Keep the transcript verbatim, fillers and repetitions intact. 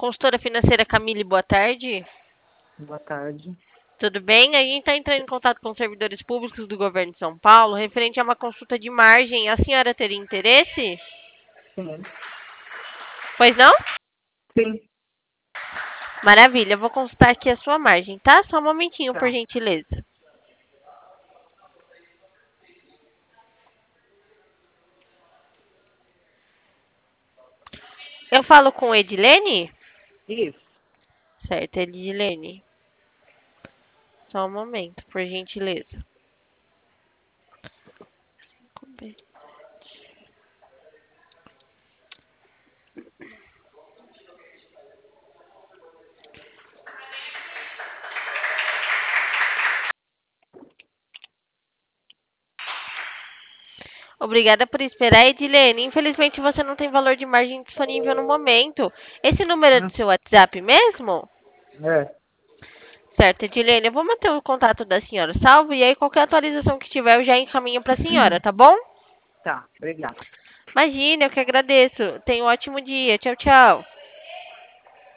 Consultora financeira Camille, boa tarde. Boa tarde. Tudo bem? A gente está entrando em contato com os servidores públicos do governo de São Paulo, referente a uma consulta de margem. A senhora teria interesse? Sim. Pois não? Sim. Maravilha, eu vou consultar aqui a sua margem, tá? Só um momentinho, por Tá. gentileza. Eu falo com Edilene? Isso. Certo, Edilene. Só um momento, por gentileza. Obrigada por esperar, Edilene. Infelizmente você não tem valor de margem disponível no momento. Esse número é do Hum, seu WhatsApp mesmo? É. Certo, Edilene, eu vou manter o contato da senhora salvo e aí qualquer atualização que tiver eu já encaminho para a senhora, tá bom? Tá. Obrigada. Imagina, eu que agradeço. Tenha um ótimo dia. Tchau, tchau.